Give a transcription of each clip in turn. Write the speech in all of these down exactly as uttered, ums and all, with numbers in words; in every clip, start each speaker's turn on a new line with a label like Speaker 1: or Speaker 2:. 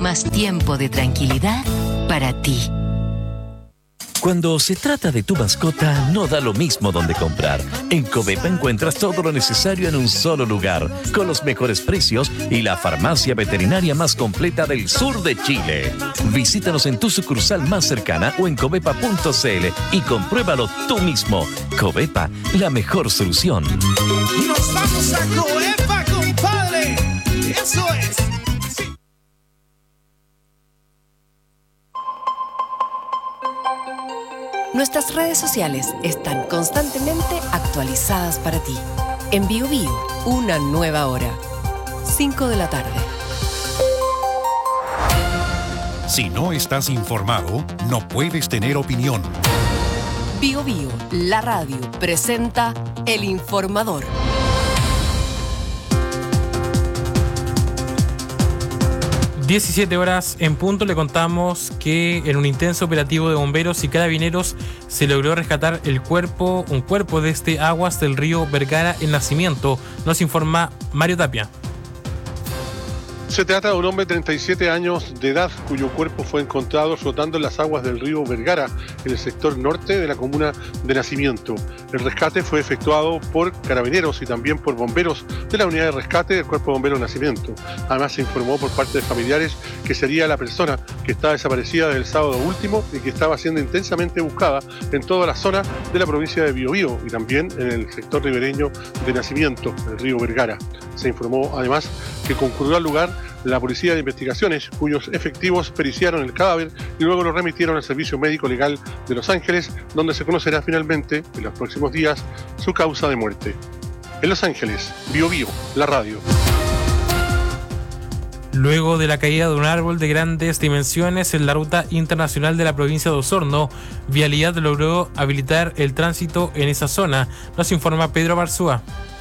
Speaker 1: Más tiempo de tranquilidad para ti.
Speaker 2: Cuando se trata de tu mascota, no da lo mismo donde comprar. En Covepa encuentras todo lo necesario en un solo lugar, con los mejores precios y la farmacia veterinaria más completa del sur de Chile. Visítanos en tu sucursal más cercana o en covepa punto cl y compruébalo tú mismo. Covepa, la mejor solución.
Speaker 3: ¡Nos vamos a Covepa, compadre! ¡Eso es!
Speaker 4: Nuestras redes sociales están constantemente actualizadas para ti. En Bio Bio, una nueva hora. cinco de la tarde.
Speaker 5: Si no estás informado, no puedes tener opinión.
Speaker 4: Bio Bio, la radio, presenta El Informador.
Speaker 6: diecisiete horas en punto, le contamos que en un intenso operativo de bomberos y carabineros se logró rescatar el cuerpo, un cuerpo desde aguas del río Vergara en Nacimiento. Nos informa Mario Tapia.
Speaker 7: Se trata de un hombre de treinta y siete años de edad cuyo cuerpo fue encontrado flotando en las aguas del río Vergara, en el sector norte de la comuna de Nacimiento. El rescate fue efectuado por carabineros y también por bomberos de la unidad de rescate del Cuerpo de Bomberos de Nacimiento. Además se informó por parte de familiares que sería la persona que estaba desaparecida desde el sábado último y que estaba siendo intensamente buscada en toda la zona de la provincia de Biobío y también en el sector ribereño de Nacimiento, el río Vergara. Se informó además que concurrió al lugar la Policía de Investigaciones, cuyos efectivos periciaron el cadáver y luego lo remitieron al Servicio Médico Legal de Los Ángeles, donde se conocerá finalmente, en los próximos días, su causa de muerte. En Los Ángeles, Bio Bio, la radio.
Speaker 6: Luego de la caída de un árbol de grandes dimensiones en la ruta internacional de la provincia de Osorno, Vialidad logró habilitar el tránsito en esa zona. Nos informa Pedro Barzúa.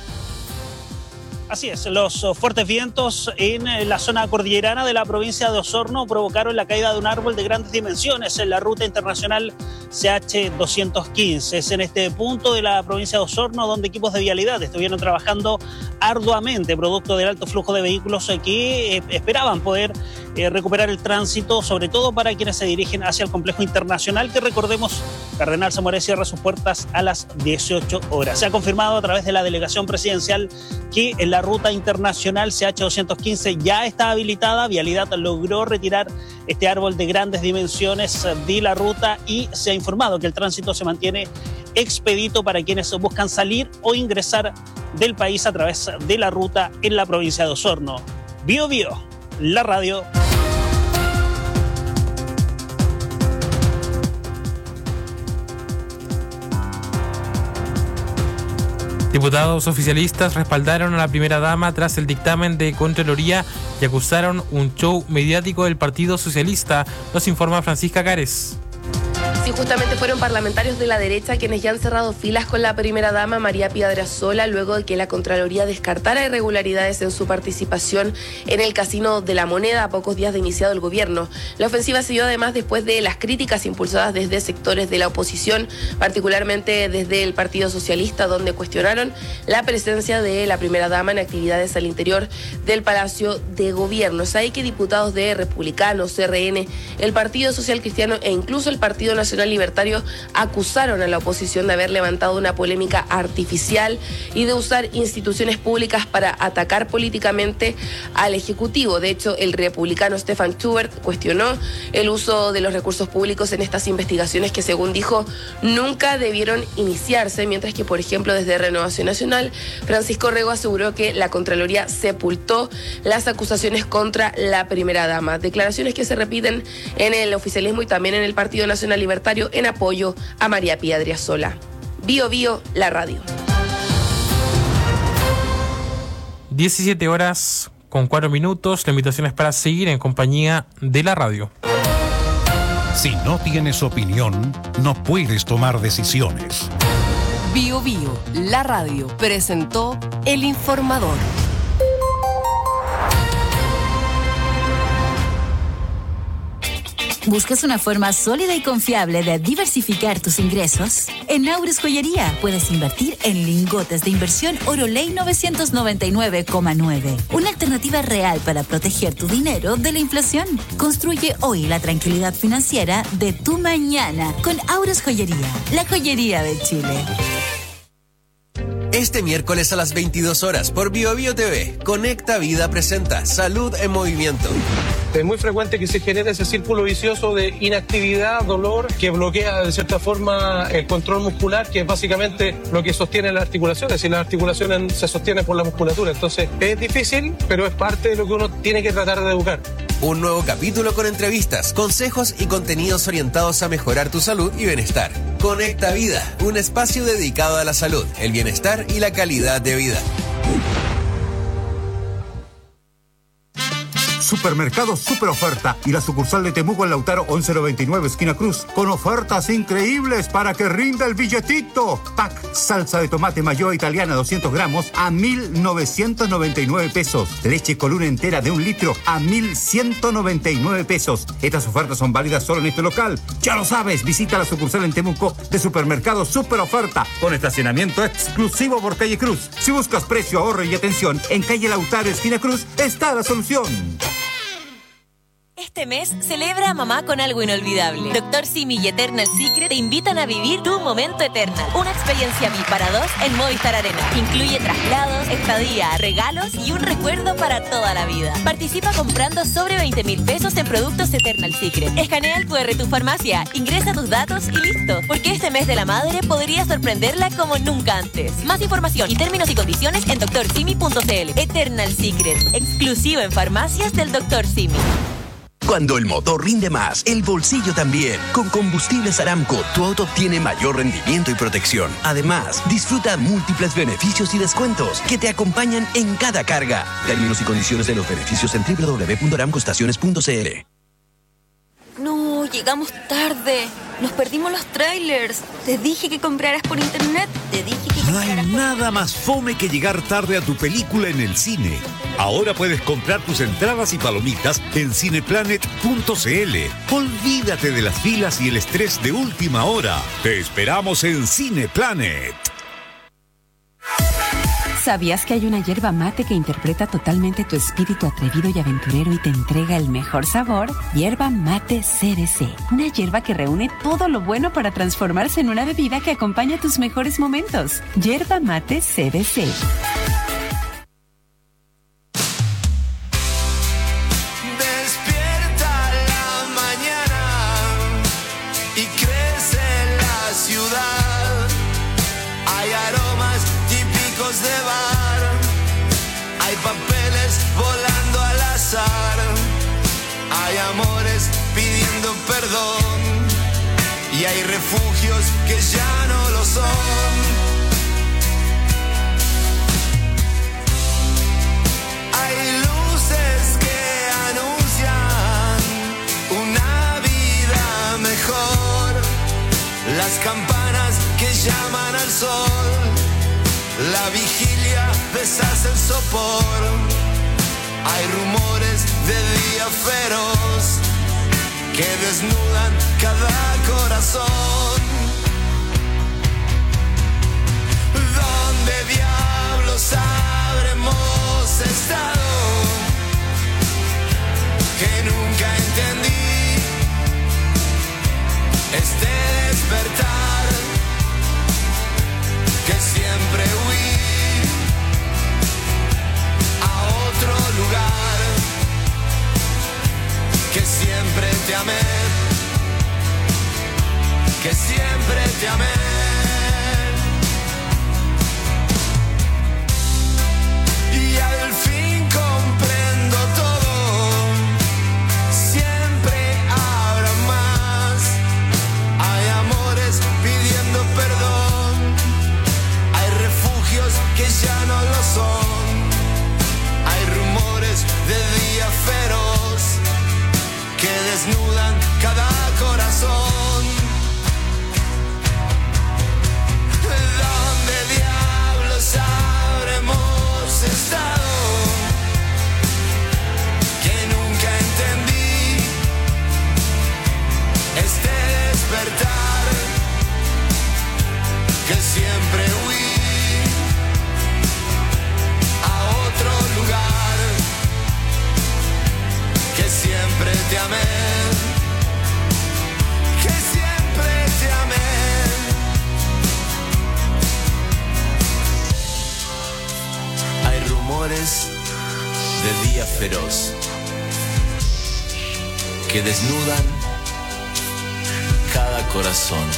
Speaker 8: Así es, los fuertes vientos en la zona cordillerana de la provincia de Osorno provocaron la caída de un árbol de grandes dimensiones en la ruta internacional C H doscientos quince. Es en este punto de la provincia de Osorno donde equipos de vialidad estuvieron trabajando arduamente, producto del alto flujo de vehículos que esperaban poder recuperar el tránsito, sobre todo para quienes se dirigen hacia el complejo internacional, que recordemos, Cardenal Zamora cierra sus puertas a las dieciocho horas. Se ha confirmado a través de la delegación presidencial que en la ruta internacional C H doscientos quince ya está habilitada. Vialidad logró retirar este árbol de grandes dimensiones de la ruta y se ha informado que el tránsito se mantiene expedito para quienes buscan salir o ingresar del país a través de la ruta en la provincia de Osorno. Bio Bio, la radio.
Speaker 6: Diputados oficialistas respaldaron a la primera dama tras el dictamen de Contraloría y acusaron un show mediático del Partido Socialista. Nos informa Francisca Cares.
Speaker 9: Sí, justamente fueron parlamentarios de la derecha quienes ya han cerrado filas con la primera dama María Pía Drazola luego de que la Contraloría descartara irregularidades en su participación en el Casino de la Moneda a pocos días de iniciado el gobierno. La ofensiva se dio además después de las críticas impulsadas desde sectores de la oposición, particularmente desde el Partido Socialista, donde cuestionaron la presencia de la primera dama en actividades al interior del Palacio de Gobierno. Es ahí que diputados de Republicanos, C R N, el Partido Social Cristiano e incluso el Partido Nacional Libertario acusaron a la oposición de haber levantado una polémica artificial y de usar instituciones públicas para atacar políticamente al Ejecutivo. De hecho, el republicano Stefan Schubert cuestionó el uso de los recursos públicos en estas investigaciones que, según dijo, nunca debieron iniciarse, mientras que, por ejemplo, desde Renovación Nacional, Francisco Rego aseguró que la Contraloría sepultó las acusaciones contra la primera dama. Declaraciones que se repiten en el oficialismo y también en el Partido Nacional Libertario en apoyo a María Pía Drazola. Bio Bio, la radio.
Speaker 6: diecisiete horas con cuatro minutos. La invitación es para seguir en compañía de la radio.
Speaker 5: Si no tienes opinión, no puedes tomar decisiones.
Speaker 4: Bio Bio, la radio, presentó El Informador.
Speaker 10: ¿Buscas una forma sólida y confiable de diversificar tus ingresos? En Aures Joyería puedes invertir en lingotes de inversión Oroley novecientos noventa y nueve coma nueve. Una alternativa real para proteger tu dinero de la inflación. Construye hoy la tranquilidad financiera de tu mañana con Aures Joyería, la joyería de Chile.
Speaker 11: Este miércoles a las veintidós horas por Bio Bio T V, Conecta Vida presenta Salud en Movimiento.
Speaker 12: Es muy frecuente que se genere ese círculo vicioso de inactividad, dolor, que bloquea de cierta forma el control muscular, que es básicamente lo que sostiene las articulaciones, y las articulaciones se sostienen por la musculatura. Entonces es difícil, pero es parte de lo que uno tiene que tratar de educar.
Speaker 11: Un nuevo capítulo con entrevistas, consejos y contenidos orientados a mejorar tu salud y bienestar. Conecta Vida, un espacio dedicado a la salud, el bienestar y la calidad de vida.
Speaker 13: Supermercado Super Oferta y la sucursal de Temuco en Lautaro once noventa y nueve, esquina Cruz, con ofertas increíbles para que rinda el billetito. Pack salsa de tomate mayo italiana doscientos gramos a mil novecientos noventa y nueve pesos. Leche Coluna entera de un litro a mil ciento noventa y nueve pesos. Estas ofertas son válidas solo en este local. Ya lo sabes, visita la sucursal en Temuco de Supermercado Super Oferta con estacionamiento exclusivo por calle Cruz. Si buscas precio, ahorro y atención, en calle Lautaro, esquina Cruz, está la solución.
Speaker 14: Este mes, celebra a mamá con algo inolvidable. Doctor Simi y Eternal Secret te invitan a vivir tu momento Eternal. Una experiencia mil para dos en Movistar Arena. Incluye traslados, estadía, regalos y un recuerdo para toda la vida. Participa comprando sobre veinte mil pesos en productos Eternal Secret. Escanea el cu erre de tu farmacia, ingresa tus datos y listo. Porque este mes de la madre podría sorprenderla como nunca antes. Más información y términos y condiciones en doctor simi punto c l. Eternal Secret, exclusivo en farmacias del doctor Simi.
Speaker 15: Cuando el motor rinde más, el bolsillo también. Con Combustibles Aramco, tu auto obtiene mayor rendimiento y protección. Además, disfruta múltiples beneficios y descuentos que te acompañan en cada carga. Términos y condiciones de los beneficios en doble u doble u doble u punto aramco estaciones punto c l.
Speaker 16: No, llegamos tarde. Nos perdimos los trailers. Te dije que compraras por internet. Te dije que
Speaker 17: No hay nada más fome que llegar tarde a tu película en el cine. Ahora puedes comprar tus entradas y palomitas en cineplanet punto c l. Olvídate de las filas y el estrés de última hora. Te esperamos en Cineplanet.
Speaker 18: ¿Sabías que hay una yerba mate que interpreta totalmente tu espíritu atrevido y aventurero y te entrega el mejor sabor? Yerba Mate C B C. Una yerba que reúne todo lo bueno para transformarse en una bebida que acompaña tus mejores momentos. Yerba Mate C B C.
Speaker 3: Despierta la mañana y crece la ciudad. Hay aromas típicos de bar, hay papeles volando al azar, hay amores pidiendo perdón y hay refugios que ya no lo son. Hay luces que anuncian una vida mejor, las campanas que llaman al sol, la vigilia deshace el sopor. Hay rumores de día feroz que desnudan cada corazón. ¿Dónde diablos habremos estado? Que nunca entendí este despertar, que siempre huí a otro lugar, que siempre te amé, que siempre te amé. Y al fin comprendo todo, siempre habrá más. Hay amores pidiendo perdón, hay refugios que ya no lo son, hay rumores de día feroz que desnudan cada corazón. ¿Dónde diablos habremos estado? Que nunca entendí
Speaker 11: feroz que desnudan cada corazón.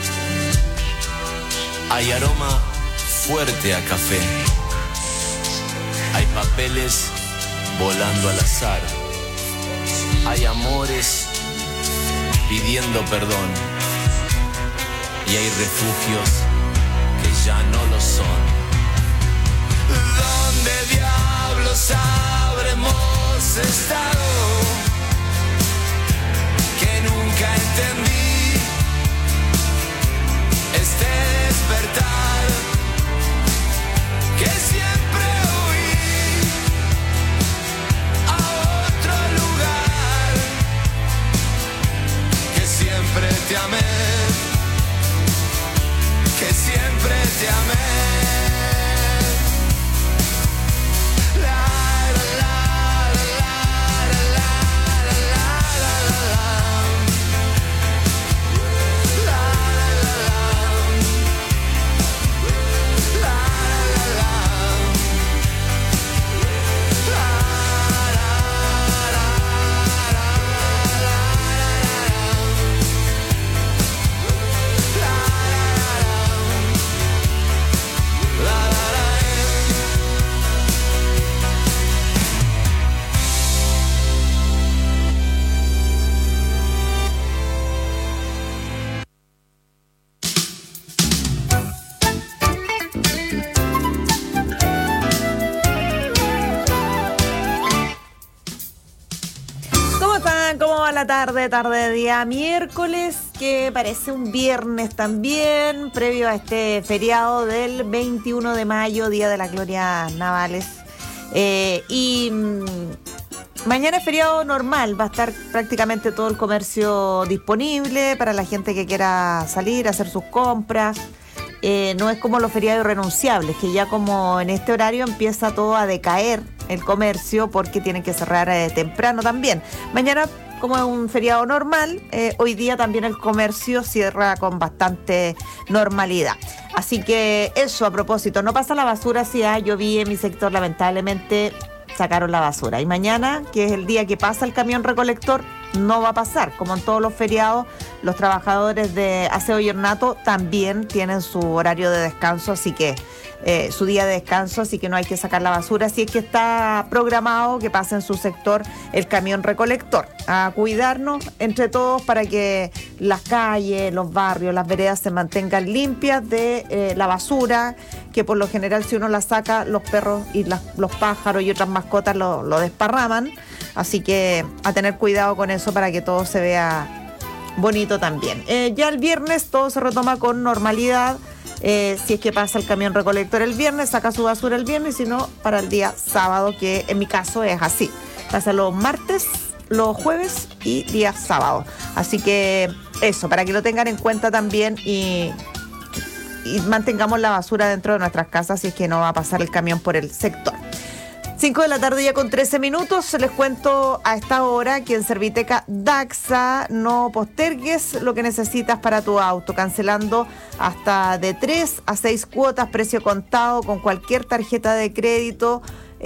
Speaker 11: Hay aroma fuerte a café. Hay papeles volando al azar. Hay amores pidiendo perdón. Y hay refugios que ya no lo son. ¿Dónde diablos habremos estado? Que nunca entendí este despertar que siempre huí a otro lugar, que siempre te amé, que siempre te amé.
Speaker 19: La tarde, tarde de día miércoles, que parece un viernes también, previo a este feriado del veintiuno de mayo, Día de las Glorias Navales. Eh, y mmm, mañana es feriado normal, va a estar prácticamente todo el comercio disponible para la gente que quiera salir a hacer sus compras. Eh, no es como los feriados irrenunciables, que ya como en este horario empieza todo a decaer el comercio porque tienen que cerrar eh, temprano también. Mañana, como es un feriado normal, eh, hoy día también el comercio cierra con bastante normalidad. Así que eso, a propósito, no pasa la basura, si ah, yo vi en mi sector, lamentablemente sacaron la basura. Y mañana, que es el día que pasa el camión recolector, no va a pasar. Como en todos los feriados, los trabajadores de aseo y ornato también tienen su horario de descanso, así que eh, su día de descanso, así que no hay que sacar la basura. Así es que está programado que pase en su sector el camión recolector. A cuidarnos entre todos para que las calles, los barrios, las veredas se mantengan limpias de eh, la basura, que por lo general si uno la saca, los perros y las, los pájaros y otras mascotas lo, lo desparraman. Así que a tener cuidado con eso para que todo se vea bonito también. Eh, ya el viernes todo se retoma con normalidad. Eh, si es que pasa el camión recolector el viernes, saca su basura el viernes, si no, para el día sábado, que en mi caso es así. Pasa los martes, los jueves y día sábado. Así que eso, para que lo tengan en cuenta también y, y mantengamos la basura dentro de nuestras casas si es que no va a pasar el camión por el sector. cinco de la tarde ya con trece minutos, les cuento a esta hora que en Serviteca Daxa no postergues lo que necesitas para tu auto, cancelando hasta de tres a seis cuotas, precio contado con cualquier tarjeta de crédito.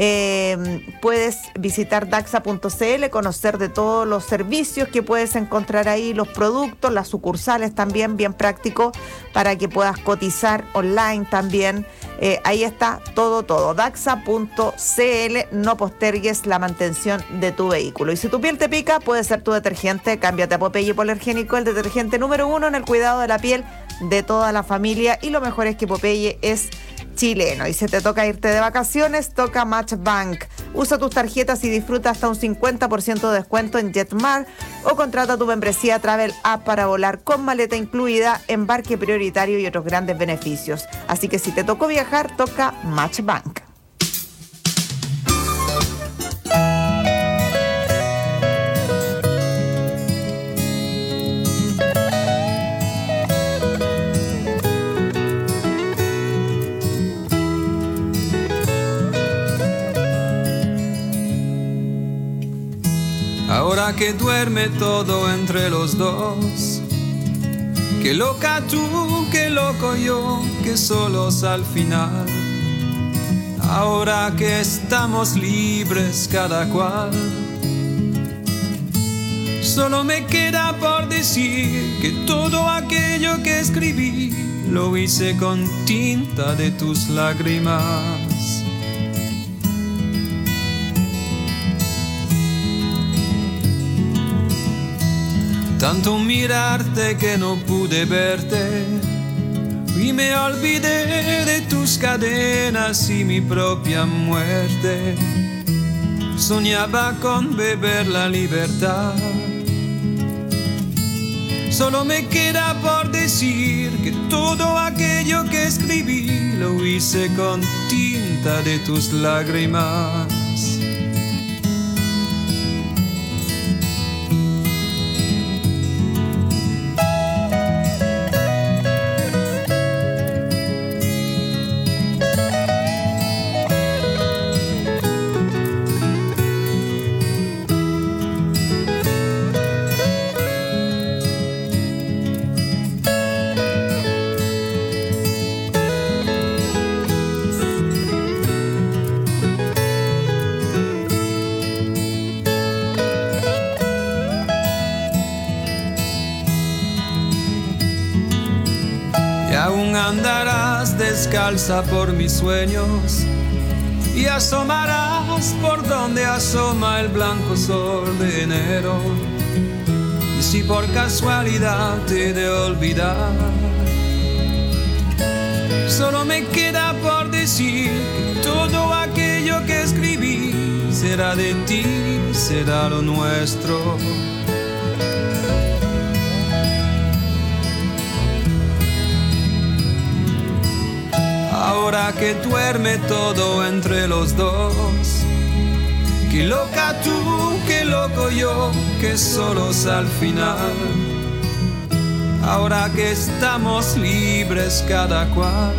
Speaker 19: Eh, puedes visitar daxa punto c l, conocer de todos los servicios que puedes encontrar ahí, los productos, las sucursales también, bien práctico para que puedas cotizar online también. Eh, ahí está todo, todo. daxa punto c l, no postergues la mantención de tu vehículo. Y si tu piel te pica, puede ser tu detergente. Cámbiate a Popeye Hipoalergénico, el detergente número uno en el cuidado de la piel de toda la familia. Y lo mejor es que Popeye es chileno. Y si te toca irte de vacaciones, toca Match Bank. Usa tus tarjetas y disfruta hasta un cincuenta por ciento de descuento en JetMar o contrata tu membresía Travel App para volar con maleta incluida, embarque prioritario y otros grandes beneficios. Así que si te tocó viajar, toca Match Bank.
Speaker 20: Ahora que duerme todo entre los dos, que loca tú, que loco yo, que solos al final. ahora que estamos libres cada cual. Solo me queda por decir que todo aquello que escribí lo hice con tinta de tus lágrimas. Tanto mirarte que no pude verte y me olvidé de tus cadenas y mi propia muerte. Soñaba con beber la libertad. Solo me queda por decir que todo aquello que escribí lo hice con tinta de tus lágrimas. Andarás descalza por mis sueños y asomarás por donde asoma el blanco sol de enero. Y si por casualidad te he de olvidar, solo me queda por decir que todo aquello que escribí será de ti, será lo nuestro. Ahora que duerme todo entre los dos, qué loca tú, qué loco yo, que solos al final. Ahora que estamos libres cada cual,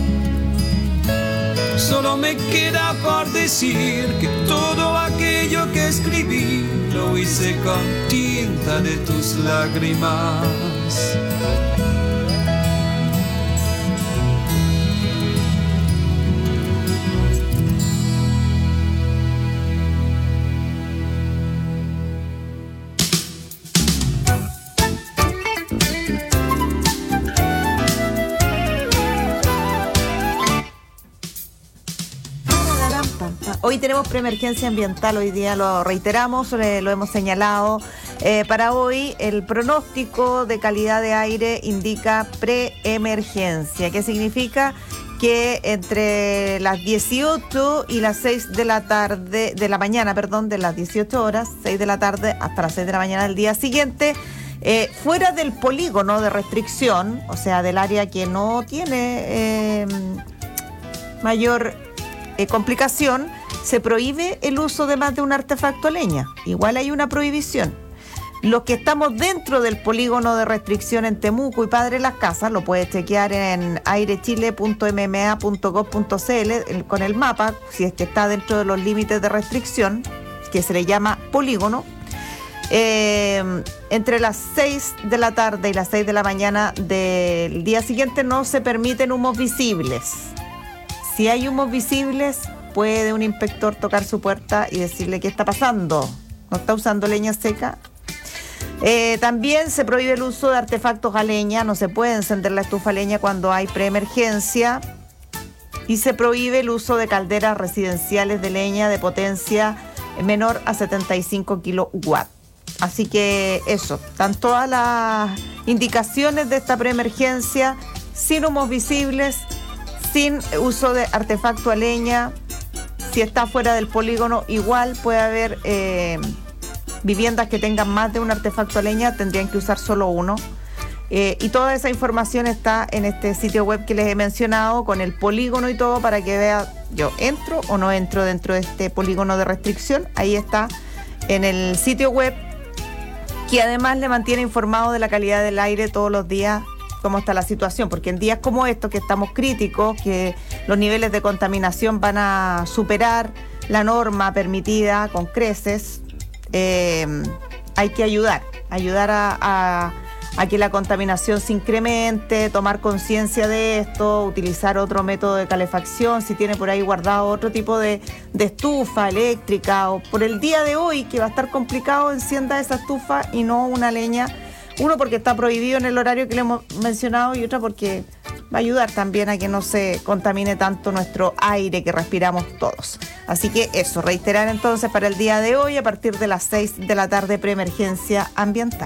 Speaker 20: solo me queda por decir que todo aquello que escribí lo hice con tinta de tus lágrimas.
Speaker 19: Hoy tenemos preemergencia ambiental, hoy día lo reiteramos, lo hemos señalado. Eh, para hoy el pronóstico de calidad de aire indica preemergencia. ¿Qué significa? Que entre las dieciocho y las seis de la tarde, de la mañana, perdón, de las dieciocho horas, seis de la tarde hasta las seis de la mañana del día siguiente, eh, fuera del polígono de restricción, o sea, del área que no tiene eh, mayor eh, complicación, se prohíbe el uso de más de un artefacto a leña. Igual hay una prohibición. Los que estamos dentro del polígono de restricción en Temuco y Padre Las Casas, lo puedes chequear en airechile punto m m a punto gov punto c l con el mapa, si es que está dentro de los límites de restricción, que se le llama polígono. Eh, entre las seis de la tarde y las seis de la mañana del día siguiente no se permiten humos visibles. Si hay humos visibles, puede un inspector tocar su puerta y decirle qué está pasando. ¿No está usando leña seca? Eh, también se prohíbe el uso de artefactos a leña. No se puede encender la estufa a leña cuando hay preemergencia. Y se prohíbe el uso de calderas residenciales de leña de potencia menor a setenta y cinco kilowatts. Así que eso, están todas las indicaciones de esta preemergencia, sin humos visibles, sin uso de artefacto a leña. Si está fuera del polígono, igual puede haber eh, viviendas que tengan más de un artefacto a leña, tendrían que usar solo uno. Eh, y toda esa información está en este sitio web que les he mencionado, con el polígono y todo, para que vea yo entro o no entro dentro de este polígono de restricción. Ahí está en el sitio web, que además le mantiene informado de la calidad del aire todos los días, cómo está la situación, porque en días como estos que estamos críticos, que los niveles de contaminación van a superar la norma permitida con creces, eh, hay que ayudar, ayudar a, a, a que la contaminación se incremente, tomar conciencia de esto, utilizar otro método de calefacción, si tiene por ahí guardado otro tipo de, de estufa eléctrica, o por el día de hoy que va a estar complicado, encienda esa estufa y no una leña. Uno, porque está prohibido en el horario que le hemos mencionado, y otra porque va a ayudar también a que no se contamine tanto nuestro aire que respiramos todos. Así que eso, reiterar entonces para el día de hoy a partir de las seis de la tarde, preemergencia ambiental.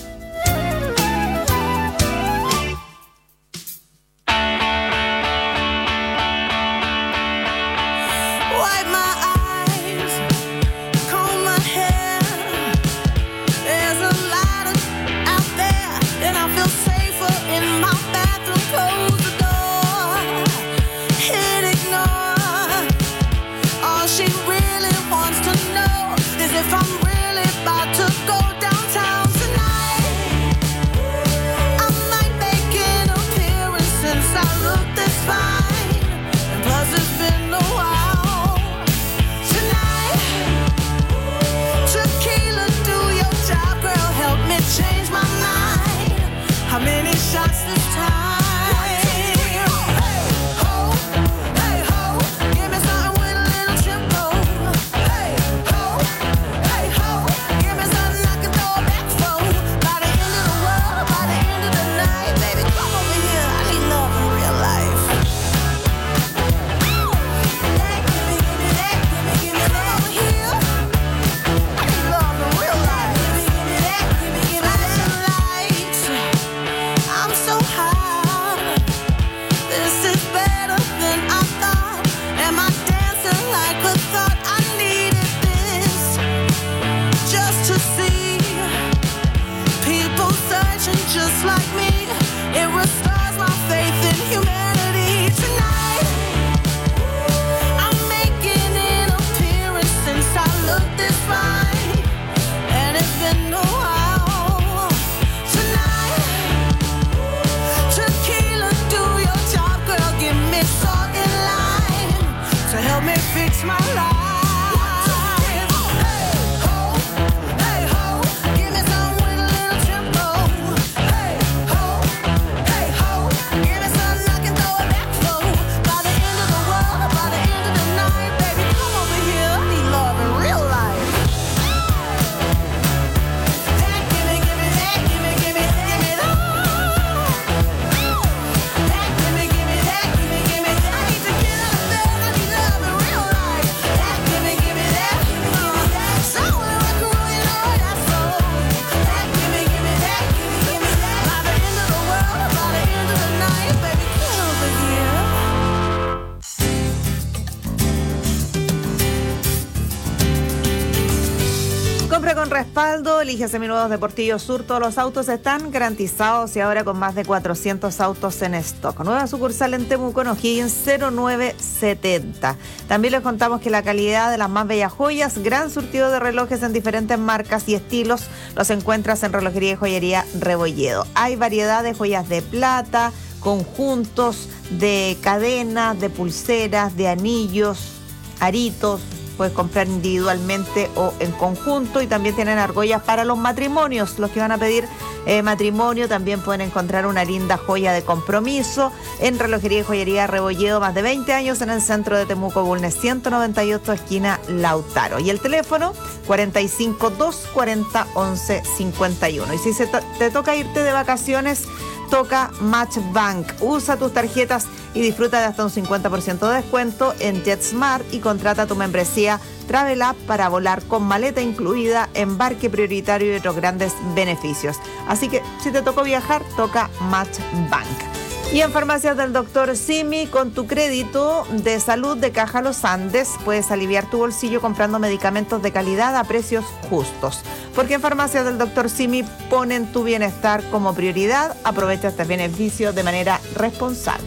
Speaker 19: Respaldo, elige seminuevos de Portillo Sur. Todos los autos están garantizados y ahora con más de cuatrocientos autos en stock. Nueva sucursal en Temuco, en O'Higgins, cero nueve setenta. También les contamos que la calidad de las más bellas joyas, gran surtido de relojes en diferentes marcas y estilos, los encuentras en Relojería y Joyería Rebolledo. Hay variedad de joyas de plata, conjuntos de cadenas, de pulseras, de anillos, aritos. Puedes comprar individualmente o en conjunto, y también tienen argollas para los matrimonios. Los que van a pedir eh, matrimonio también pueden encontrar una linda joya de compromiso en Relojería y Joyería Rebolledo, más de veinte años en el centro de Temuco, Bulnes ciento noventa y ocho, esquina Lautaro. Y el teléfono cuarenta y cinco, doscientos cuarenta, once cincuenta y uno. Y si se to- te toca irte de vacaciones, toca Match Bank. Usa tus tarjetas y disfruta de hasta un cincuenta por ciento de descuento en JetSmart y contrata tu membresía Travel App para volar con maleta incluida, embarque prioritario y otros grandes beneficios. Así que si te tocó viajar, toca Match Bank. Y en Farmacias del doctor Simi, con tu crédito de salud de Caja Los Andes, puedes aliviar tu bolsillo comprando medicamentos de calidad a precios justos. Porque en Farmacias del doctor Simi ponen tu bienestar como prioridad. Aprovecha este beneficio de manera responsable.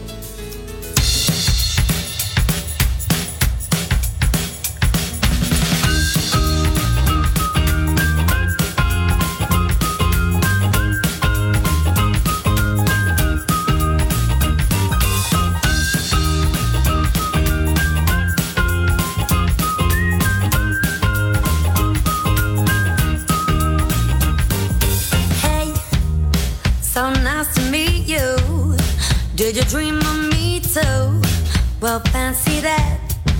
Speaker 21: So nice to meet you. Did you dream of me too? Well, fancy that.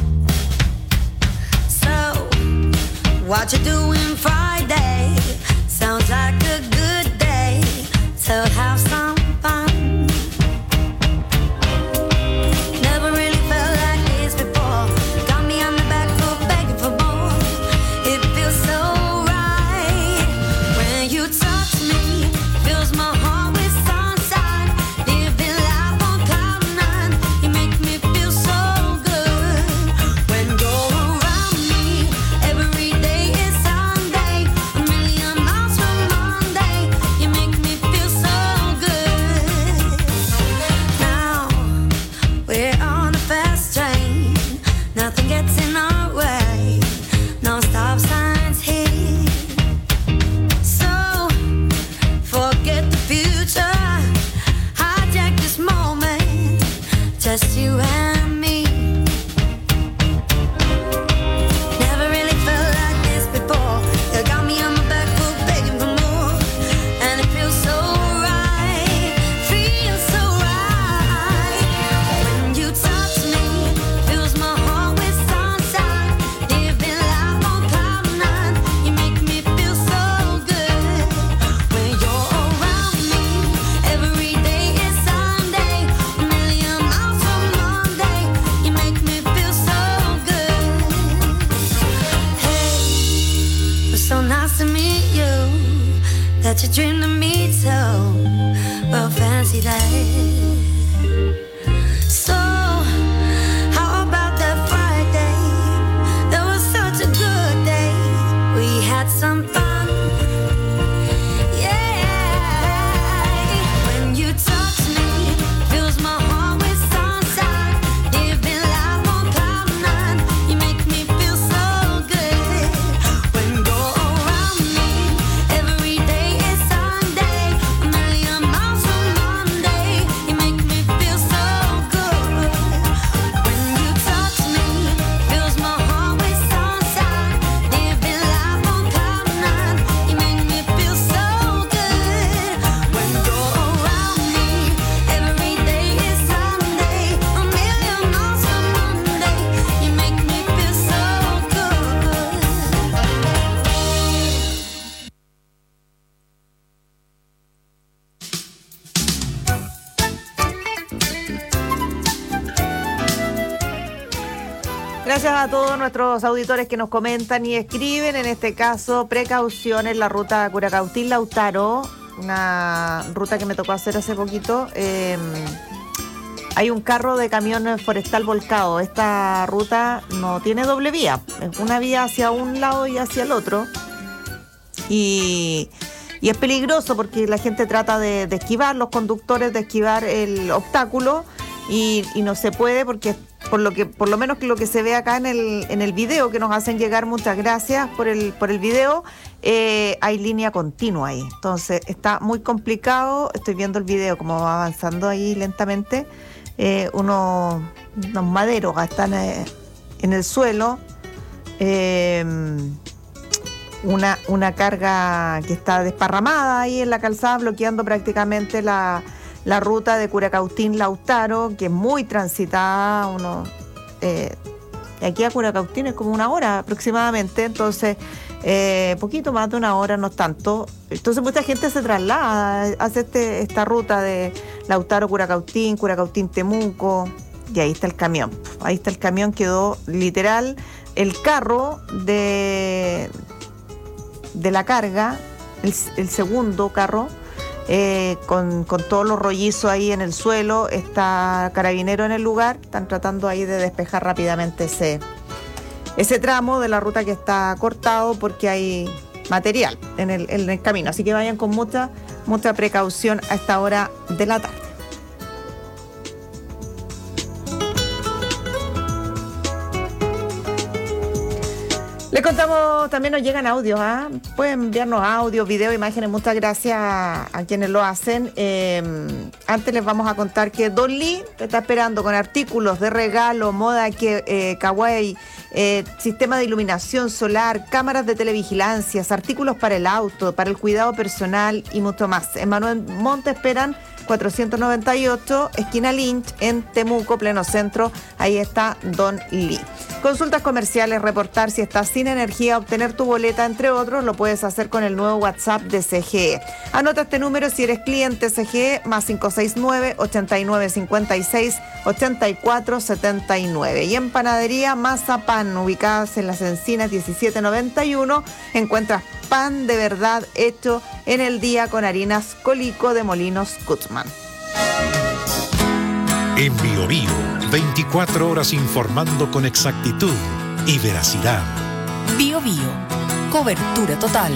Speaker 21: So, what you doing Friday? Sounds like a good day to have some fun. Never really felt like this before. Got me on the back foot begging for more. It feels so right when you touch me. Fills my heart with sunshine. Living life on cloud nine. You make me feel so good when you're around me. Every day is Sunday. A million miles from Monday. You make me feel so good. Now we're on a fast train. Nothing gets in our way. No stop signs here. So forget the future. Hijack this moment. Just you and me. Never really felt like this before. You got me on my back foot begging for more. And it feels so right. Feels so right. When you touch me, fills my heart with sunshine. Living life on cloud nine. You make me feel so good when you're around me. Every day is Sunday. A million miles from Monday. You make me feel so good. Hey, it's so nice to meet you. That you dreamed of me too. Well, fancy that. So, how about that Friday? That was such a good day. We had some fun. Yeah. When you touch me, fills my heart with sunshine. Living life on cloud nine. You make me feel so good. When you're around me, every day is Sunday. A million miles from Monday. You make me feel so good. When you touch me, fills my heart with sunshine. Living life on cloud nine. You make me feel so good. When you're around me, every day is Sunday. A million miles from Monday. You make me feel so good.
Speaker 19: Gracias a todos nuestros auditores que nos comentan y escriben. En este caso, precaución en la ruta Curacautín-Lautaro, una ruta que me tocó hacer hace poquito. Eh, hay un carro de camión forestal volcado. Esta ruta no tiene doble vía, es una vía hacia un lado y hacia el otro. Y, y es peligroso porque la gente trata de, de esquivar, los conductores de esquivar el obstáculo y, y no se puede porque por lo que por lo menos lo que se ve acá en el en el video que nos hacen llegar, muchas gracias por el por el video, eh, hay línea continua ahí, entonces está muy complicado. Estoy viendo el video como va avanzando ahí lentamente, eh, unos, unos maderos están eh, en el suelo, eh, una una carga que está desparramada ahí en la calzada, bloqueando prácticamente la la ruta de Curacautín-Lautaro, que es muy transitada. Uno, eh, de aquí a Curacautín es como una hora aproximadamente, entonces eh, poquito más de una hora, no tanto. Entonces mucha gente se traslada, hace este, esta ruta de Lautaro-Curacautín, Curacautín-Temuco, y ahí está el camión. Ahí está el camión, quedó literal el carro de, de la carga, el, el segundo carro, Eh, con, con todos los rollizos ahí en el suelo. Está carabinero en el lugar, están tratando ahí de despejar rápidamente ese, ese tramo de la ruta que está cortado porque hay material en el, en el camino, así que vayan con mucha, mucha precaución a esta hora de la tarde. Les contamos, también nos llegan audios, ¿ah? ¿eh? Pueden enviarnos audios, videos, imágenes, muchas gracias a, a quienes lo hacen. Eh, antes les vamos a contar que Don Lee te está esperando con artículos de regalo, moda que, eh, kawaii, eh, sistema de iluminación solar, cámaras de televigilancias, artículos para el auto, para el cuidado personal y mucho más. En Manuel Montt esperan cuatrocientos noventa y ocho, esquina Lynch, en Temuco, pleno centro. Ahí está Don Lee. Consultas comerciales, reportar si estás sin energía, obtener tu boleta, entre otros, lo puedes hacer con el nuevo WhatsApp de C G E. Anota este número si eres cliente C G E, más cinco seis nueve, ochenta y nueve cincuenta y seis, ochenta y cuatro setenta y nueve. Y en Panadería Mazapán, ubicadas en Las Encinas diecisiete noventa y uno, encuentras pan de verdad hecho en el día con harinas Colico de Molinos Kutzman.
Speaker 5: En Bio Bio, veinticuatro horas informando con exactitud y veracidad.
Speaker 4: Bio Bio, cobertura total.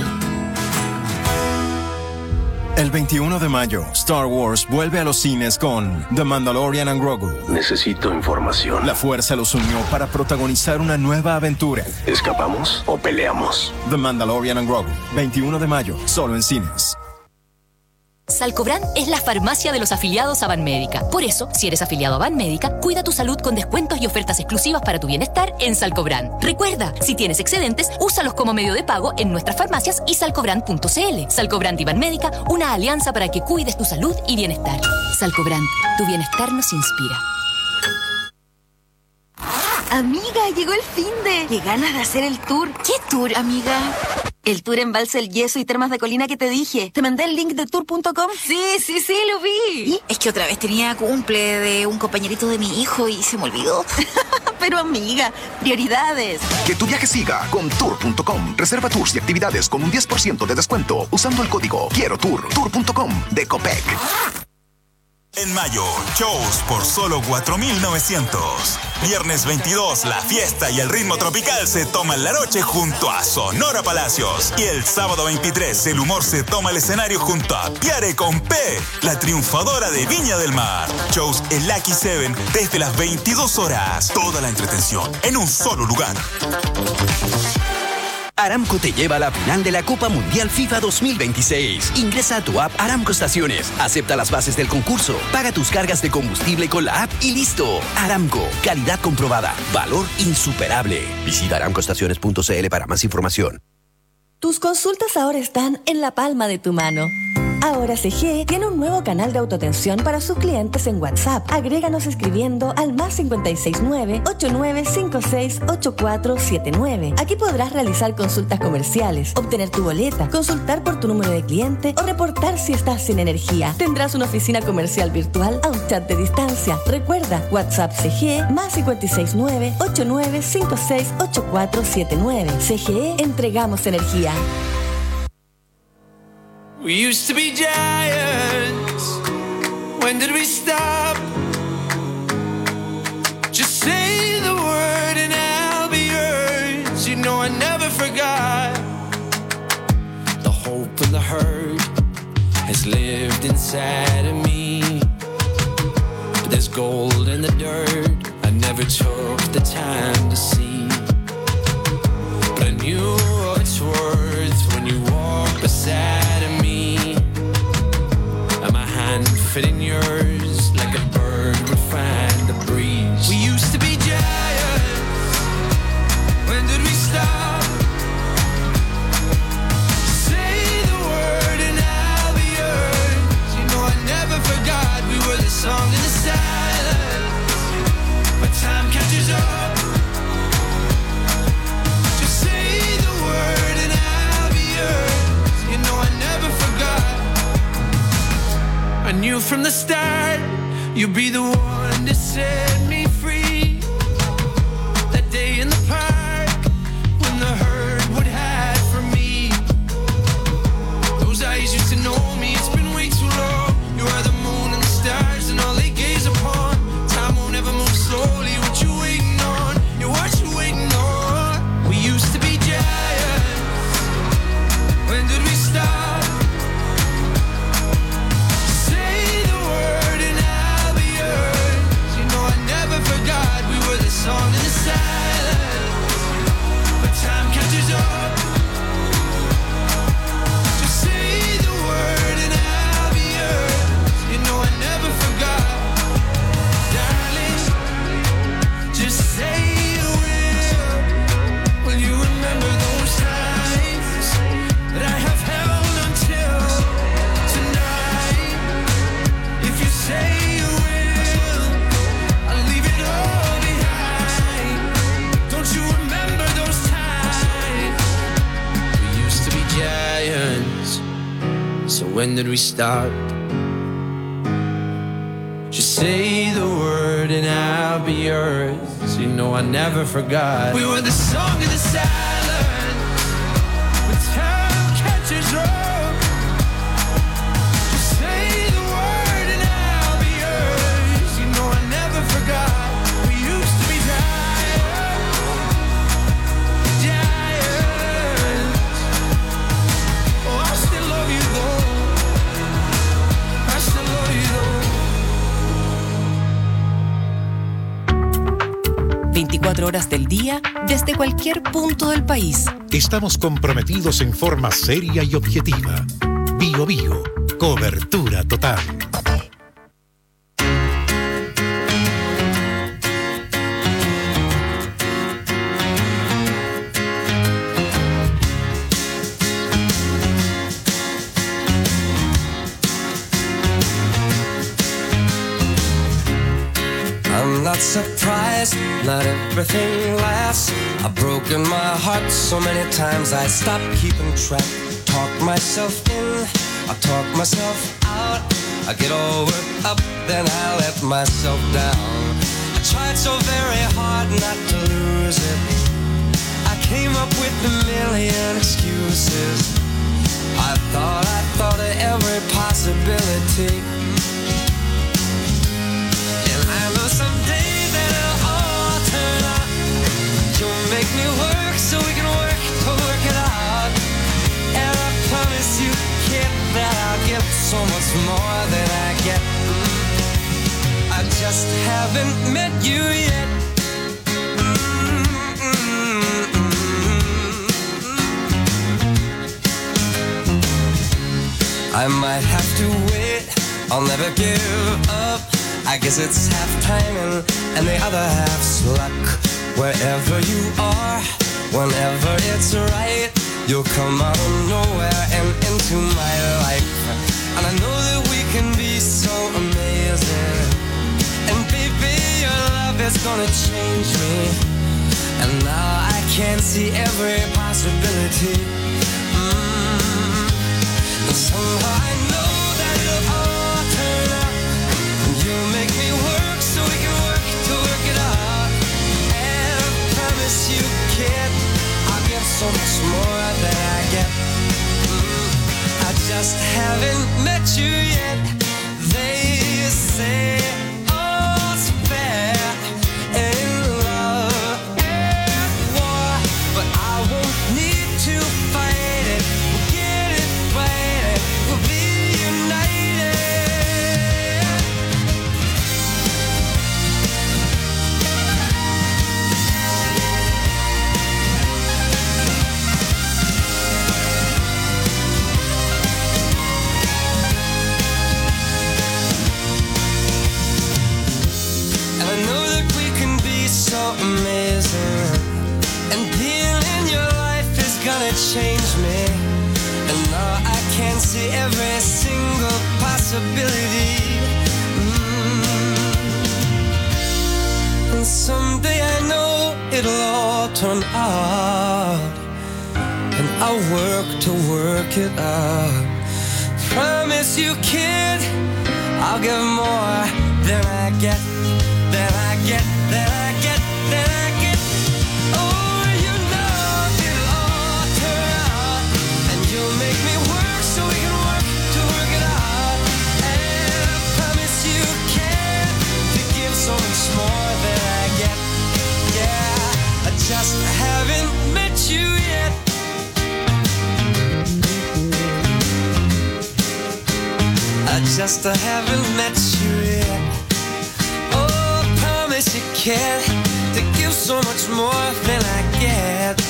Speaker 1: El veintiuno de mayo, Star Wars vuelve a los cines con The Mandalorian and Grogu.
Speaker 15: Necesito información.
Speaker 1: La fuerza los unió para protagonizar una nueva aventura.
Speaker 15: ¿Escapamos o peleamos?
Speaker 1: The Mandalorian and Grogu, veintiuno de mayo, solo en cines.
Speaker 22: Salcobran es la farmacia de los afiliados a Banmédica. Por eso, si eres afiliado a Banmédica, cuida tu salud con descuentos y ofertas exclusivas para tu bienestar en Salcobran. Recuerda, si tienes excedentes, úsalos como medio de pago en nuestras farmacias y salcobran punto c l. Salcobran y Banmédica, una alianza para que cuides tu salud y bienestar. Salcobran, tu bienestar nos inspira.
Speaker 16: Amiga, llegó el finde. Qué ganas de hacer el tour. ¿Qué tour, amiga? El tour Embalse El Yeso y Termas de Colina que te dije. ¿Te mandé el link de tour punto com?
Speaker 22: Sí, sí, sí, lo vi.
Speaker 16: ¿Y? Es que otra vez tenía cumple de un compañerito de mi hijo y se me olvidó. Pero amiga, prioridades.
Speaker 23: Que tu viaje siga con tour punto com. Reserva tours y actividades con un diez por ciento de descuento usando el código Quiero Tour. tour punto com de Copec.
Speaker 24: En mayo, shows por solo cuatro mil novecientos. Viernes veintidós, la fiesta y el ritmo tropical se toman la noche junto a Sonora Palacios. Y el sábado veintitrés, el humor se toma el escenario junto a Piare con P, la triunfadora de Viña del Mar. Shows en Lucky Seven desde las veintidós horas. Toda la entretención en un solo lugar.
Speaker 15: Aramco te lleva a la final de la Copa Mundial FIFA dos mil veintiséis. Ingresa a tu app Aramco Estaciones, acepta las bases del concurso, paga tus cargas de combustible con la app y listo. Aramco, calidad comprobada, valor insuperable. Visita aramco estaciones punto c l para más información.
Speaker 22: Tus consultas ahora están en la palma de tu mano. Ahora C G E tiene un nuevo canal de autoatención para sus clientes en WhatsApp. Agréganos escribiendo al más cinco seis nueve, ocho nueve cinco seis, ocho cuatro siete nueve. Aquí podrás realizar consultas comerciales, obtener tu boleta, consultar por tu número de cliente o reportar si estás sin energía. Tendrás una oficina comercial virtual a un chat de distancia. Recuerda, WhatsApp C G E más cinco seis nueve, ocho nueve cinco seis, ocho cuatro siete nueve. C G E, entregamos energía.
Speaker 3: We used to be giants. When did we stop? Just say the word and I'll be yours. You know I never forgot. The hope and the hurt has lived inside of me. But there's gold in the dirt I never took the time to see. But I knew its worth when you walked beside of me. Fit in yours like a bird would find the breeze. We used to be giants. When did we stop? Say the word and I'll be yours. You know I never forgot we were the song in the silence. But time catches up. Just say the word and I'll be yours. You know I never forgot. I knew from the start you'd be the one to set me free. That day in the park when the herd would hide from me. Those eyes used to know me, it's been way too long. You are the moon and the stars and all they gaze upon. Time won't ever move slowly, what you waiting on? Yeah, what you waiting on? We used to be giants. When did we stop? Never So when did we start? Just say the word and I'll be yours. You know I never forgot. We were the song of the silent when time catches up. Just say the word and I'll be yours. You know I never forgot. We used to be giants, giants. Oh, I still love you though. I still love you though.
Speaker 4: veinticuatro horas del día desde cualquier punto del país.
Speaker 5: Estamos comprometidos en forma seria y objetiva. Bio Bio, cobertura total.
Speaker 20: I'm not surprised, not everything lasts. I've broken my heart so many times I stopped keeping track. Talk myself in, I talk myself out. I get all worked up, then I let myself down. I tried so very hard not to lose it. I came up with a million excuses. I thought, I thought of every possibility. Someday that it'll all turn out. You'll make me work so we can work to work it out. And I promise you, kid, that I'll give so much more than I get. I just haven't met you yet. I might have to wait, I'll never give up. I guess it's half timing and the other half's luck. Wherever you are, whenever it's right, you'll come out of nowhere and into my life. And I know that we can be so amazing. And baby, your love is gonna change me. And now I can see every possibility. Mm. And somehow I know that it'll all turn out. You make me work so we can work to work it out. And I promise you, kid, I'll give so much more than I get. Mm, I just haven't met you yet. They say all's fair in love and war, but I won't need to fight it. We'll get it right, we'll be united. So amazing, and being in your life is gonna change me. And now I can see every single possibility. Mm. And someday I know it'll all turn out, and I'll work to work it out. Promise you, kid, I'll give more than I get, than I get, than I get. That I get, oh, you know it'll all turn out, and you'll make me work so we can work to work it out. And I promise you can to give so much more than I get. Yeah, I just haven't met you yet. I just haven't met you yet. Oh, I promise you can to give so much more than I get.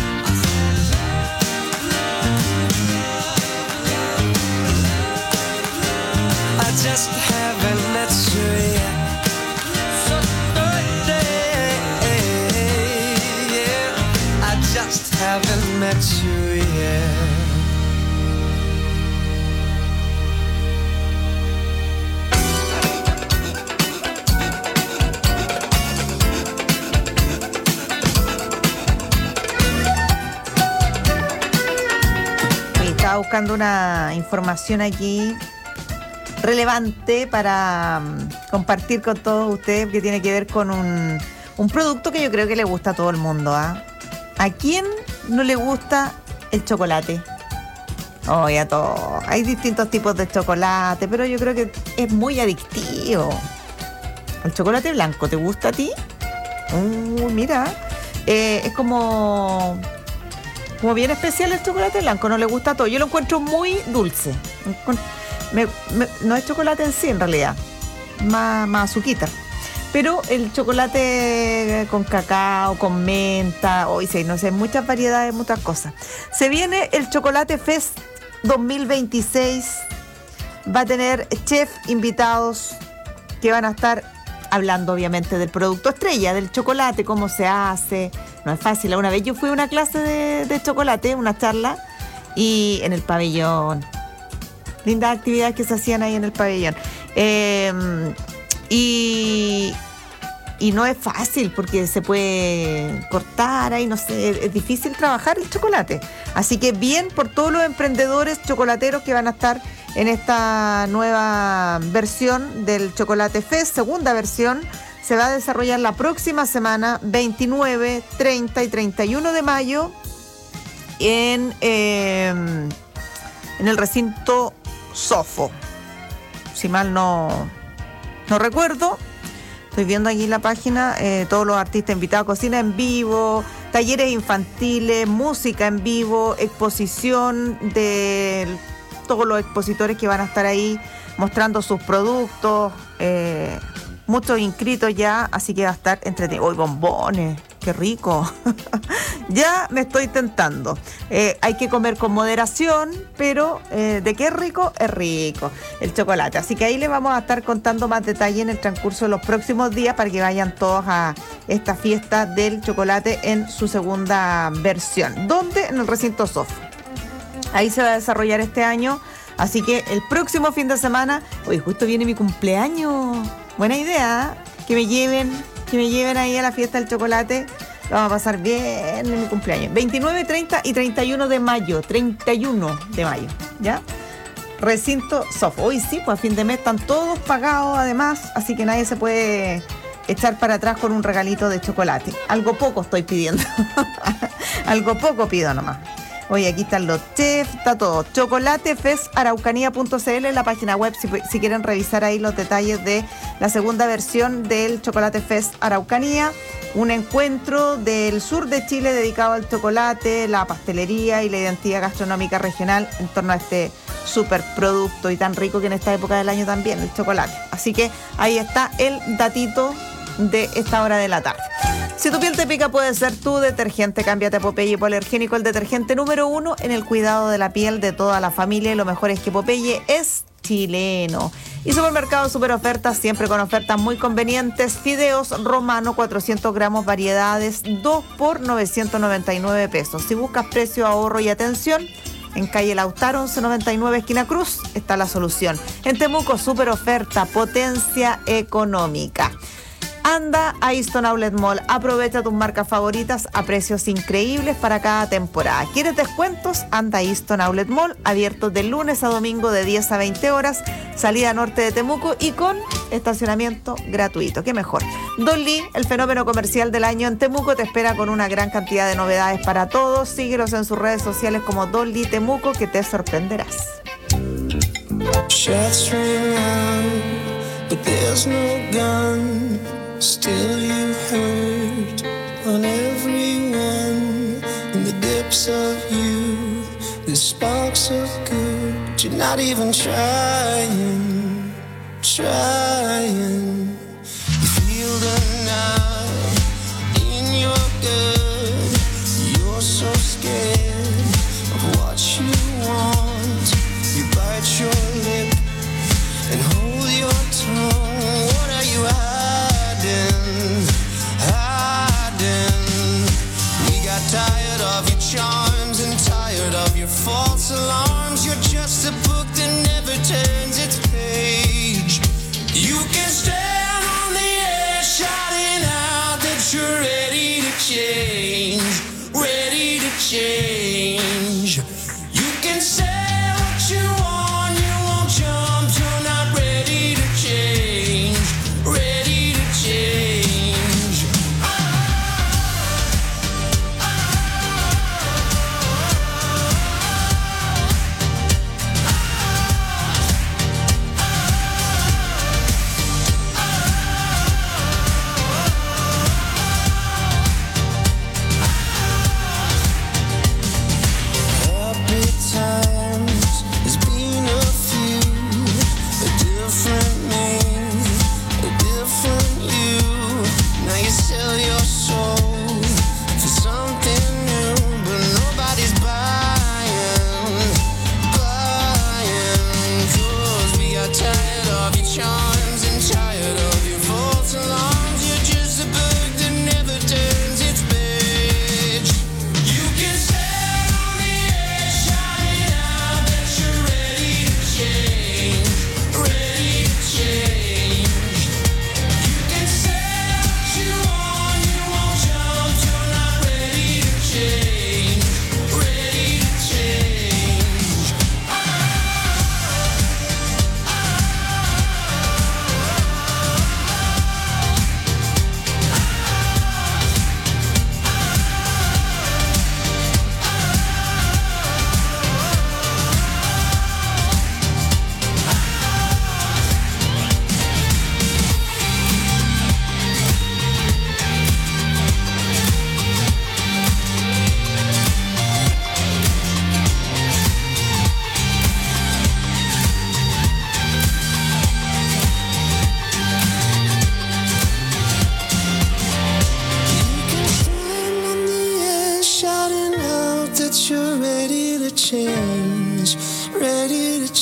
Speaker 20: I just haven't met you yet. Yeah, I just haven't met you yet.
Speaker 19: estaba buscando una información aquí relevante para um, compartir con todos ustedes, que tiene que ver con un, un producto que yo creo que le gusta a todo el mundo. ¿Ah? ¿A quién no le gusta el chocolate? Oh, y a todos. Hay distintos tipos de chocolate, pero yo creo que es muy adictivo. ¿El chocolate blanco te gusta a ti? Uh, mira, eh, es como, como bien especial el chocolate blanco, no le gusta a todo. Yo lo encuentro muy dulce. Me, me, no es chocolate en sí, en realidad, más, más azuquita. Pero el chocolate con cacao, con menta, hoy sí, no sé, muchas variedades, muchas cosas. Se viene el Chocolate Fest dos mil veintiséis. Va a tener chef invitados que van a estar hablando obviamente del producto estrella, del chocolate, cómo se hace. No es fácil. Una vez yo fui a una clase de, de chocolate, una charla, y en el pabellón. Lindas actividades que se hacían ahí en el pabellón. Eh, y, y no es fácil porque se puede cortar ahí, no sé, es difícil trabajar el chocolate. Así que bien por todos los emprendedores chocolateros que van a estar en esta nueva versión del Chocolate Fest, segunda versión. Se va a desarrollar la próxima semana, veintinueve, treinta y treinta y uno de mayo, en, eh, en el recinto Sofo. Si mal no, no recuerdo. Estoy viendo aquí la página, eh, todos los artistas invitados, cocina en vivo, talleres infantiles, música en vivo, exposición de todos los expositores que van a estar ahí mostrando sus productos, eh, muchos inscritos ya, así que va a estar entretenido. ¡Uy, bombones! ¡Qué rico! Ya me estoy tentando. Eh, hay que comer con moderación, pero eh, de qué es rico, es rico el chocolate. Así que ahí les vamos a estar contando más detalle en el transcurso de los próximos días para que vayan todos a esta fiesta del chocolate en su segunda versión. ¿Dónde? En el recinto Sof. Ahí se va a desarrollar este año. Así que el próximo fin de semana, hoy justo viene mi cumpleaños. Buena idea, ¿eh? que me lleven, que me lleven ahí a la fiesta del chocolate. Lo vamos a pasar bien en mi cumpleaños. veintinueve, treinta y treinta y uno de mayo. treinta y uno de mayo, ¿ya? Recinto Sof. Hoy sí, pues a fin de mes están todos pagados además, así que nadie se puede echar para atrás con un regalito de chocolate. Algo poco estoy pidiendo. Algo poco pido nomás. Oye, aquí están los chefs, está todo. chocolate fest araucanía punto c l en la página web, si, si quieren revisar ahí los detalles de la segunda versión del Chocolate Fest Araucanía. Un encuentro del sur de Chile dedicado al chocolate, la pastelería y la identidad gastronómica regional en torno a este superproducto y tan rico que en esta época del año también, el chocolate. Así que ahí está el datito de esta hora de la tarde. Si tu piel te pica, puede ser tu detergente. Cámbiate a Popeye Hipoalergénico, el detergente número uno en el cuidado de la piel de toda la familia. Y lo mejor es que Popeye es chileno. Y Supermercado Super Ofertas, siempre con ofertas muy convenientes. Fideos Romano, cuatrocientos gramos, variedades, dos por novecientos noventa y nueve pesos. Si buscas precio, ahorro y atención, en calle Lautaro, once noventa y nueve, esquina Cruz, está la solución. En Temuco, super oferta, potencia económica. Anda a Easton Outlet Mall, aprovecha tus marcas favoritas a precios increíbles para cada temporada. ¿Quieres descuentos? Anda a Easton Outlet Mall, abierto de lunes a domingo de diez a veinte horas, salida norte de Temuco y con estacionamiento gratuito. ¿Qué mejor? Don Lee, el fenómeno comercial del año en Temuco, te espera con una gran cantidad de novedades para todos. Síguelos en sus redes sociales como Don Lee Temuco, que te sorprenderás.
Speaker 3: Shots ring out, but there's no gun. Still you hurt on everyone. In the depths of you, the sparks of good, but you're not even trying, trying. You feel the knife in your gut. You're so scared of what you want. You bite your lip and hold your tongue. What are you hiding, hiding? We got tired of your charms and tired of your false alarms. You're just a book that never turns its page. You can stand on the edge, shouting out.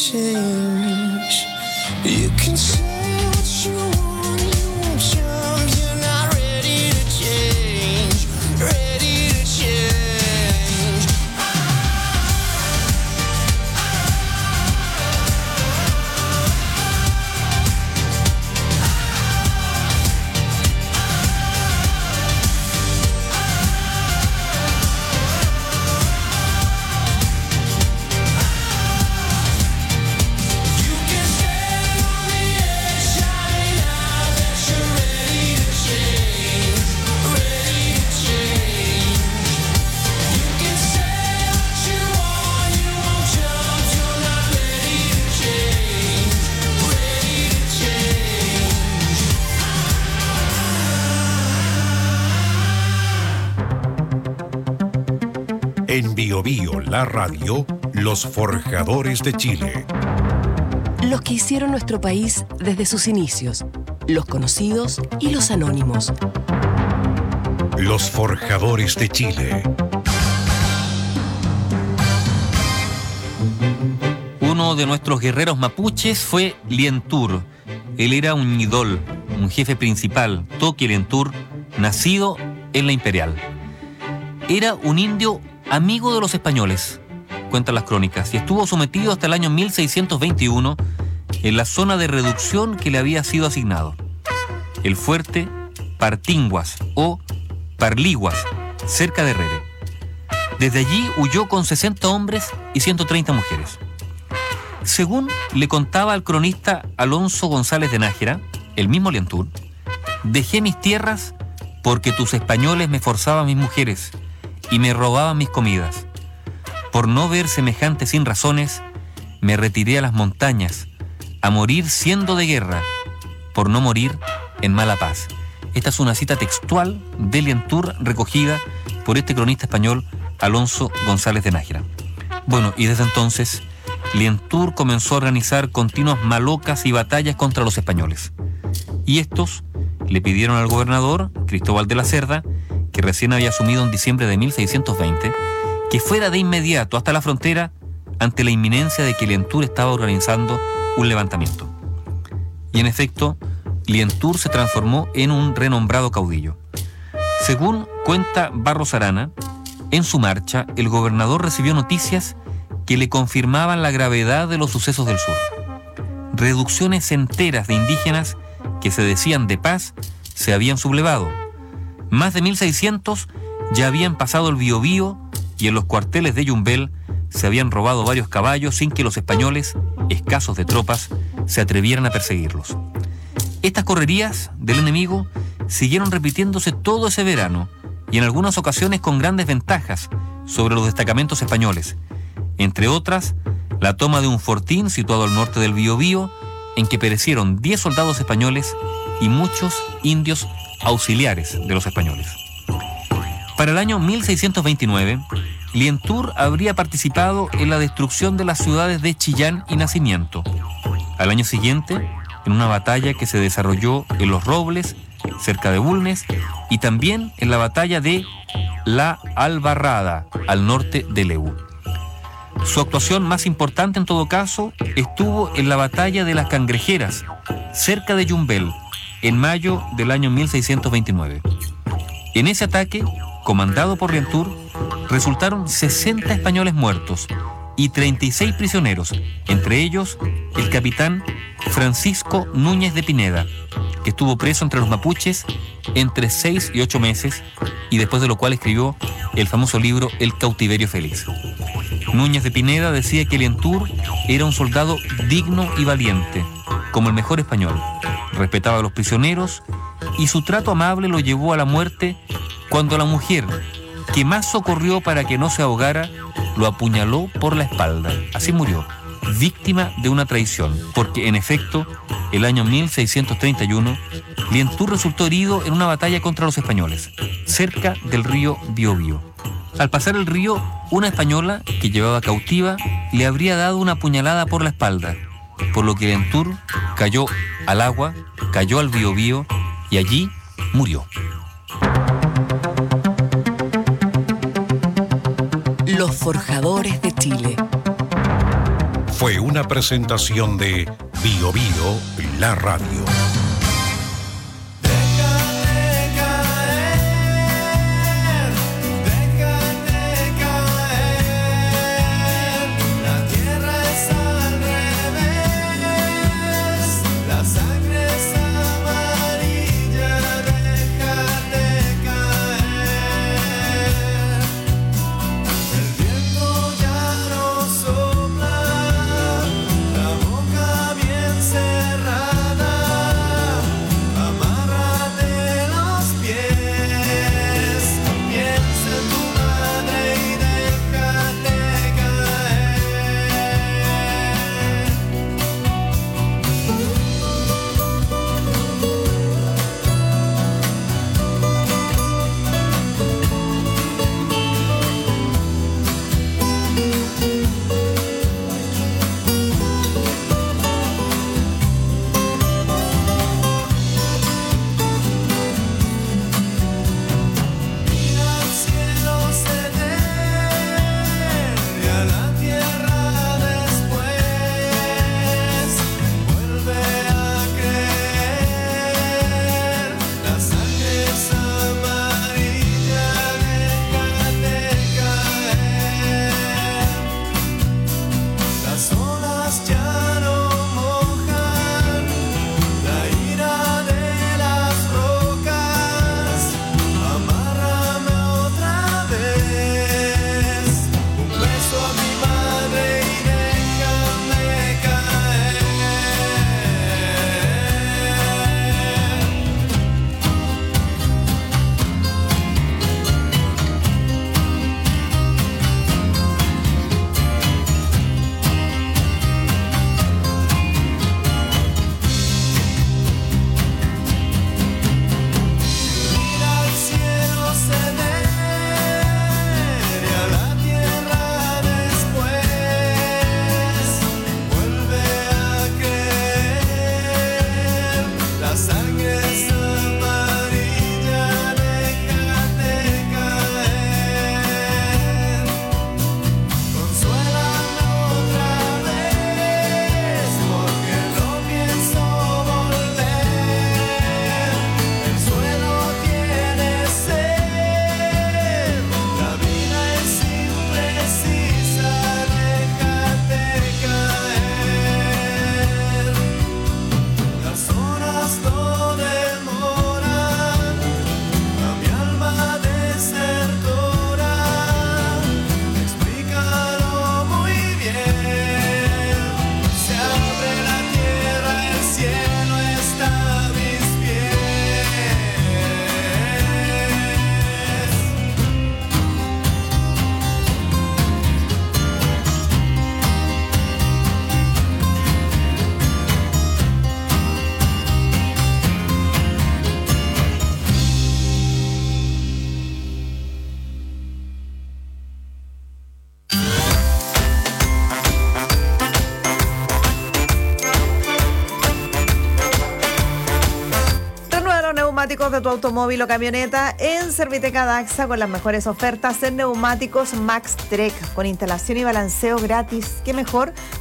Speaker 3: change. You can say what you want, you won't change. You're not ready to change, ready to change.
Speaker 5: En Bio Bio, la radio, los forjadores de Chile.
Speaker 4: Los que hicieron nuestro país desde sus inicios, los conocidos y los anónimos.
Speaker 5: Los forjadores de Chile.
Speaker 2: Uno de nuestros guerreros mapuches fue Lientur. Él era un idol, un jefe principal, Toki Lientur, nacido en la Imperial. Era un indio amigo de los españoles, cuentan las crónicas, y estuvo sometido hasta el año mil seiscientos veintiuno en la zona de reducción que le había sido asignado, el fuerte Partinguas o Parliguas, cerca de Rere. Desde allí huyó con sesenta hombres y ciento treinta mujeres. Según le contaba al cronista Alonso González de Nájera, el mismo Lientur, dejé mis tierras porque tus españoles me forzaban mis mujeres y me robaban mis comidas. Por no ver semejante sin razones, me retiré a las montañas, a morir siendo de guerra, por no morir en mala paz. Esta es una cita textual de Lientur recogida por este cronista español Alonso González de Nájera. Bueno, y desde entonces, Lientur comenzó a organizar continuas malocas y batallas contra los españoles. Y estos le pidieron al gobernador, Cristóbal de la Cerda, que recién había asumido en diciembre de mil seiscientos veinte, que fuera de inmediato hasta la frontera ante la inminencia de que Lientur estaba organizando un levantamiento. Y en efecto, Lientur se transformó en un renombrado caudillo. Según cuenta Barros Arana, en su marcha, el gobernador recibió noticias que le confirmaban la gravedad de los sucesos del sur. Reducciones enteras de indígenas que se decían de paz se habían sublevado. Más de mil seiscientos ya habían pasado el Biobío y en los cuarteles de Yumbel se habían robado varios caballos sin que los españoles, escasos de tropas, se atrevieran a perseguirlos. Estas correrías del enemigo siguieron repitiéndose todo ese verano y en algunas ocasiones con grandes ventajas sobre los destacamentos españoles, entre otras la toma de un fortín situado al norte del Biobío en que perecieron diez soldados españoles y muchos indios auxiliares de los españoles. Para el año mil seiscientos veintinueve, Lientur habría participado en la destrucción de las ciudades de Chillán y Nacimiento. Al año siguiente, en una batalla que se desarrolló en Los Robles, cerca de Bulnes, y también en la batalla de La Albarrada, al norte de Lebu. Su actuación más importante en todo caso estuvo en la batalla de las Cangrejeras, cerca de Yumbel, en mayo del año mil seiscientos veintinueve. En ese ataque, comandado por Lientur, resultaron sesenta españoles muertos y treinta y seis prisioneros, entre ellos el capitán Francisco Núñez de Pineda, que estuvo preso entre los mapuches entre seis y ocho meses y después de lo cual escribió el famoso libro El cautiverio feliz. Núñez de Pineda decía que Lientur era un soldado digno y valiente, como el mejor español. Respetaba a los prisioneros y su trato amable lo llevó a la muerte cuando la mujer, que más socorrió para que no se ahogara, lo apuñaló por la espalda. Así murió, víctima de una traición, porque en efecto, el año mil seiscientos treinta y uno, Lientur resultó herido en una batalla contra los españoles, cerca del río Biobío. Al pasar el río, una española que llevaba cautiva le habría dado una puñalada por la espalda, por lo que Lientur cayó al agua, cayó al Biobío y allí murió.
Speaker 4: Los forjadores de Chile.
Speaker 5: Fue una presentación de Bio Bio, la radio.
Speaker 19: De tu automóvil o camioneta en Serviteca Daxa con las mejores ofertas en neumáticos Max Trek con instalación y balanceo gratis. ¿Qué mejor